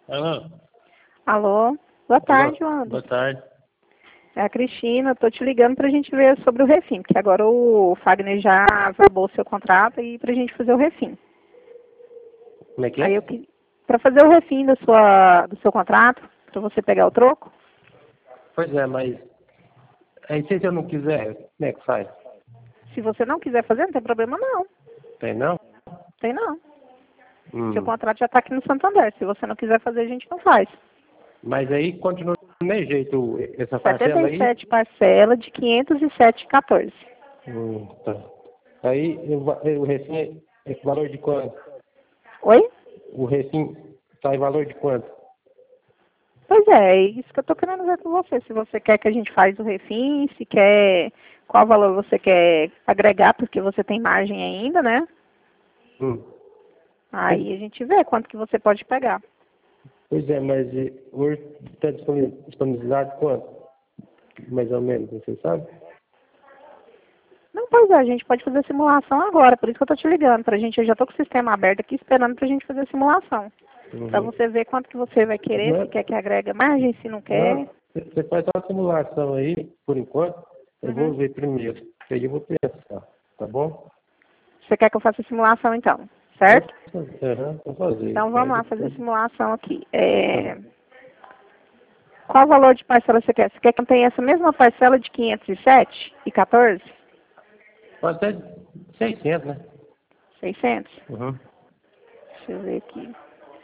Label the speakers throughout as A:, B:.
A: Alô?
B: Alô? Boa tarde, Wanda.
A: Boa tarde.
B: É a Cristina, tô te ligando pra gente ver sobre o refim, porque agora o Fagner já acabou o seu contrato e pra gente fazer o refim.
A: Como é que é?
B: Aí eu que para fazer o refim do seu contrato, pra você pegar o troco.
A: Pois é, mas aí se eu não quiser, como é que faz?
B: Se você não quiser fazer, não tem problema não.
A: Tem não?
B: Tem não. Seu
A: Hum.
B: contrato já tá aqui no Santander. Se você não quiser fazer, a gente não faz.
A: Mas aí continua do mesmo jeito essa parcela aí?
B: 77 parcela de 507,14.
A: Tá. Aí o recém é valor de quanto?
B: Oi?
A: O recém tá em valor de quanto?
B: Pois é isso que eu tô querendo ver com você. Se você quer que a gente faz o refim, se quer, qual valor você quer agregar, porque você tem margem ainda, né?
A: Hum.
B: Aí a gente vê quanto que você pode pegar.
A: Pois é, mas hoje está disponibilidade quanto? Mais ou menos, você sabe?
B: Não, pois é, a gente pode fazer simulação agora, por isso que eu tô te ligando, pra gente, eu já tô com o sistema aberto aqui esperando pra gente fazer a simulação. Pra
A: Uhum.
B: você ver quanto que você vai querer, se
A: Não,
B: quer que agrega margem, se não quer.
A: não, você faz uma simulação aí, por enquanto, eu vou
B: Uhum.
A: ver primeiro, aí eu vou pensar, tá bom?
B: Você quer que eu faça a simulação então, certo?
A: Vou fazer.
B: Então
A: Aí
B: vamos lá fazer a
A: depois,
B: simulação aqui.
A: tá.
B: Qual valor de parcela você quer? Você quer que eu tenha essa mesma parcela de 507,14?
A: Pode ser 600, né?
B: 600?
A: Uhum.
B: Deixa eu ver aqui.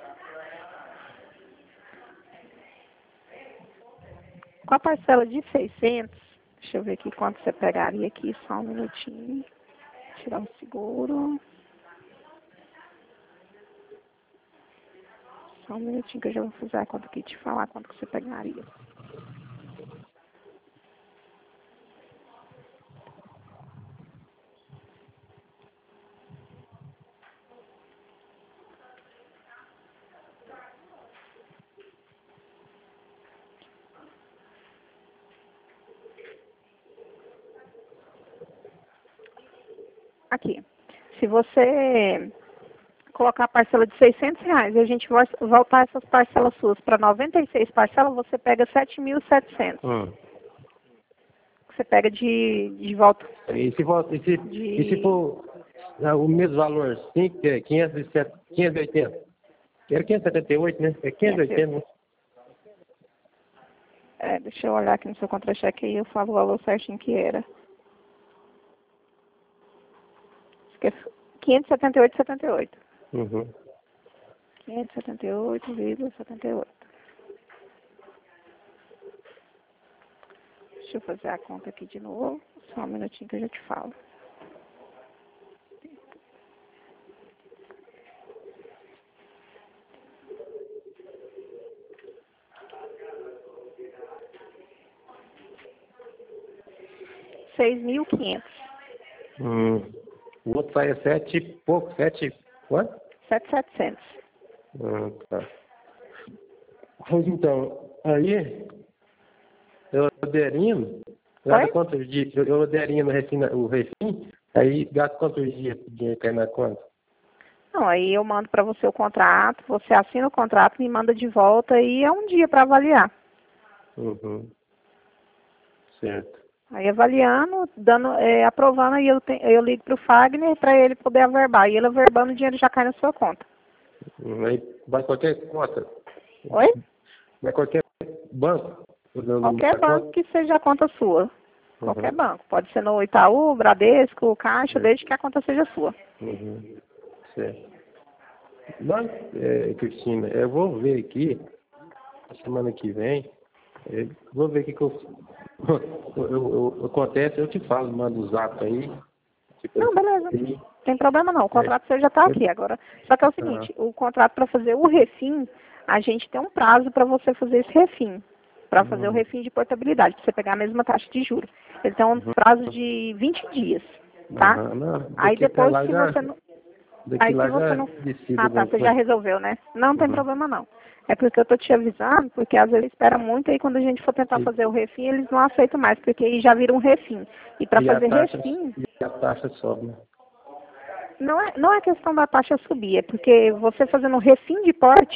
B: Com a parcela de 600, deixa eu ver aqui quanto você pegaria aqui, só um minutinho. Tirar o seguro. Só um minutinho que eu já vou fazer a conta aqui e te falar quanto que você pegaria. Aqui. Se você colocar a parcela de R$ 600 e a gente voltar essas parcelas suas para 96 parcelas, você pega 7.700.
A: Hum.
B: Você pega de volta.
A: E se for o mesmo valor, 5, que é 507, 580? Era 578, né? É 580, né?
B: Deixa eu olhar aqui no seu contra-cheque e eu falo o valor certinho que era. 578,78.
A: Uhum.
B: 578,78. Deixa eu fazer a conta aqui de novo. Só um minutinho que eu já te falo. R$ 6.500.
A: O outro sai a 7 e pouco, 7 quanto?
B: 7.700.
A: Tá. Pois então, aí eu aderindo, gasta
B: Oi?
A: quantos dias? Eu aderindo o refim, aí gasta quantos dias o dinheiro cair na conta?
B: Não, aí eu mando para você o contrato, você assina o contrato, me manda de volta e é um dia para avaliar.
A: Uhum. Certo.
B: Aí avaliando, aprovando, aí eu ligo para o Fagner para ele poder averbar. E ele averbando, o dinheiro já cai na sua conta.
A: Aí vai qualquer conta?
B: Oi?
A: Vai qualquer banco? O número
B: Qualquer
A: da
B: banco
A: conta?
B: que seja a conta sua. Qualquer
A: Uhum.
B: banco. Pode ser no Itaú, Bradesco, Caixa, desde que a conta seja sua.
A: Uhum. Certo. Mas, Cristina, eu vou ver aqui, a semana que vem, vou ver o que acontece, eu te falo, mando o zap aí. Tipo
B: Não, beleza.
A: assim.
B: Não tem problema não. O contrato você já está aqui agora. Só que é o
A: Ah,
B: seguinte, o contrato para fazer o refim, a gente tem um prazo para você fazer esse refim. Para fazer o
A: uhum,
B: refim de portabilidade, para você pegar a mesma taxa de juros. Ele tem um
A: uhum,
B: prazo de 20 dias, tá?
A: não,
B: Aí
A: daqui até
B: depois,
A: lá
B: se
A: já,
B: você não...
A: daqui
B: Aí se
A: lá
B: você
A: já
B: não...
A: decido
B: Ah, tá,
A: alguma
B: você já
A: coisa.
B: resolveu, né? Não tem
A: Uhum.
B: problema não. É porque eu tô te avisando, porque às vezes espera muito e quando a gente for tentar
A: E,
B: fazer o refim, eles não aceitam mais, porque aí já vira um refim. E para
A: e
B: fazer refim,
A: a taxa sobe, né?
B: não é questão da taxa subir, é porque você fazendo refim de porte,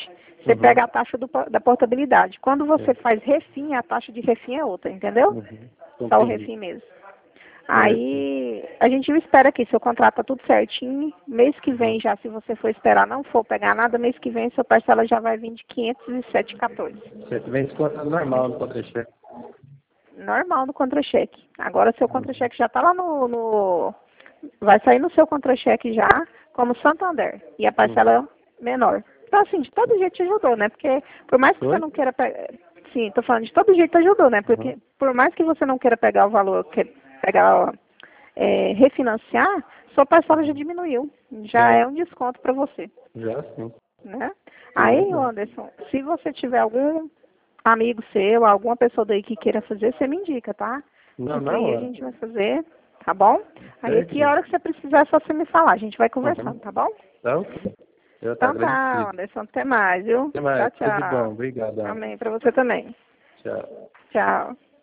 B: Você pega a taxa da portabilidade. Quando você faz refim, a taxa de refim é outra, entendeu? Só o refim mesmo. Aí, a gente espera aqui, seu contrato tá tudo certinho. Mês que vem já, se você for esperar, não for pegar nada, mês que vem sua parcela já vai vir de 507,14.
A: Você vem descontando normal no contra-cheque.
B: Normal no contra-cheque. Agora seu contra-cheque já tá lá vai sair no seu contra-cheque já, como Santander. E a parcela menor. Então, assim, de todo jeito te ajudou, né? Porque, por mais que você não queira pegar... Sim, tô falando, de todo jeito te ajudou, né? Porque, por mais que você não queira pegar o valor, refinanciar, sua parcela já diminuiu. Já é um desconto para você.
A: Já sim.
B: Né? Aí, Anderson, se você tiver algum amigo seu, alguma pessoa daí que queira fazer, você me indica, tá?
A: Não,
B: aí a gente vai fazer, tá bom? Aí, que hora que você precisar, é só você me falar. A gente vai conversando, tá bom?
A: Tá ok.
B: Então tá, Anderson. Até mais, viu?
A: Até mais.
B: Tchau, tchau.
A: Tudo bom. Obrigado.
B: Amém. Para você também.
A: Tchau.
B: Tchau.